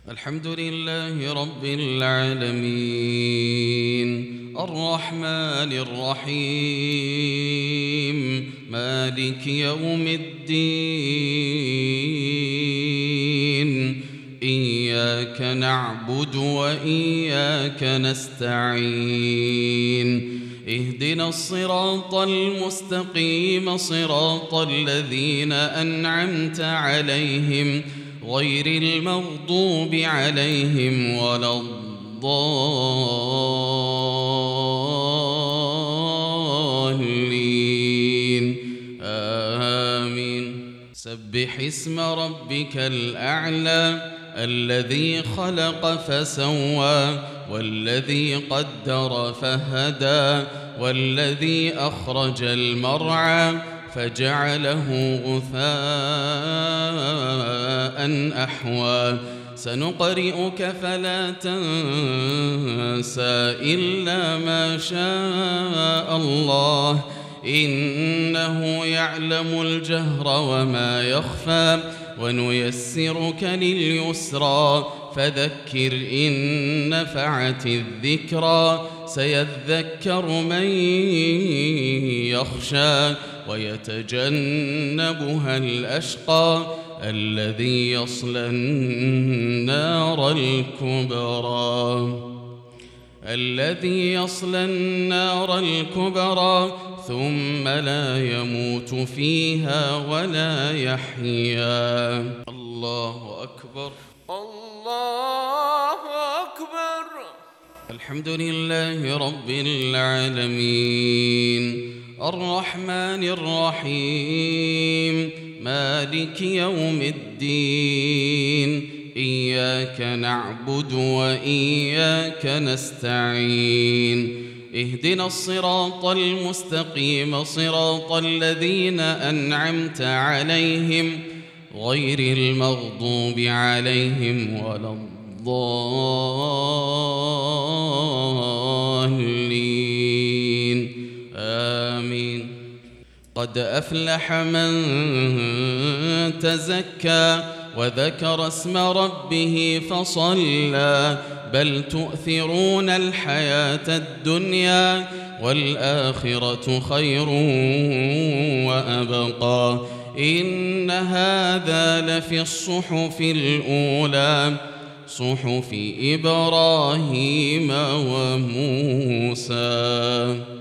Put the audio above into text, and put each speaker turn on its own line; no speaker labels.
الحمد لله رب العالمين الرحمن الرحيم مالك يوم الدين إياك نعبد وإياك نستعين اهدنا الصراط المستقيم صراط الذين أنعمت عليهم غير المغضوب عليهم ولا الضالين آمين. سبح اسم ربك الأعلى الذي خلق فسوى والذي قدر فهدى والذي أخرج المرعى فجعله غثاء أحوى سنقرئك فلا تنسى إلا ما شاء الله إنه يعلم الجهر وما يخفى ونيسرك لليسرى فذكر إن نفعت الذكرى سيذكر من يخشى ويتجنبها الأشقى الذي يصلى النار الكبرى ثم لا يموت فيها ولا يحيا. الله أكبر
الله أكبر.
الحمد لله رب العالمين الرحمن الرحيم مالك يوم الدين إياك نعبد وإياك نستعين اهدنا الصراط المستقيم صراط الذين أنعمت عليهم غير المغضوب عليهم ولا الضالين آمين. قد أفلح من تزكى وذكر اسم ربه فصلى بل تؤثرون الحياة الدنيا والآخرة خير وأبقى إن هذا لفي الصحف الأولى صحف إبراهيم وموسى.